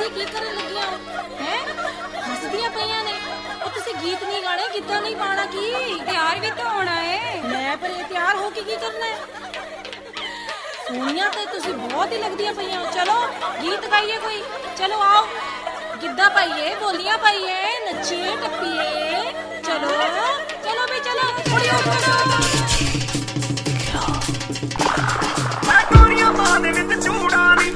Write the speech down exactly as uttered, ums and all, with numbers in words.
ਤੁਸੀਂ ਕੀ ਕਰਨ ਲੱਗੀਆਂ ਹੋ ਹੈ? ਹੱਸਦੀਆਂ ਪਈਆਂ ਨੇ। ਉਹ ਤੁਸੀਂ ਗੀਤ ਨਹੀਂ ਗਾਣੇ, ਗਿੱਧਾ ਨਹੀਂ ਪਾਉਣਾ। ਕੀ ਤਿਆਰ ਵੀ ਤਾਂ ਹੋਣਾ ਹੈ। ਮੈਂ ਪਰ ਇਹ ਤਿਆਰ ਹੋ ਕੇ ਕੀ ਕਰਨਾ ਹੈ? ਸੋਹਣੀਆਂ ਤੇ ਤੁਸੀਂ ਬਹੁਤ ਹੀ ਲੱਗਦੀਆਂ ਪਈਆਂ ਹੋ। ਚਲੋ ਗੀਤ ਗਾਈਏ ਕੋਈ। ਚਲੋ ਆਓ ਗਿੱਧਾ ਪਾਈਏ, ਬੋਲੀਆਂ ਪਾਈਏ, ਨੱਚੀਏ ਟੱਪੀਏ। ਚਲੋ ਚਲੋ ਵੀ ਚਲੋ ਕੁੜੀਓ ਮੈਂ ਕੁੜੀਆਂ ਮਾਂ ਦੇ ਵਿੱਚ ਚੂੜਾ ਨੀ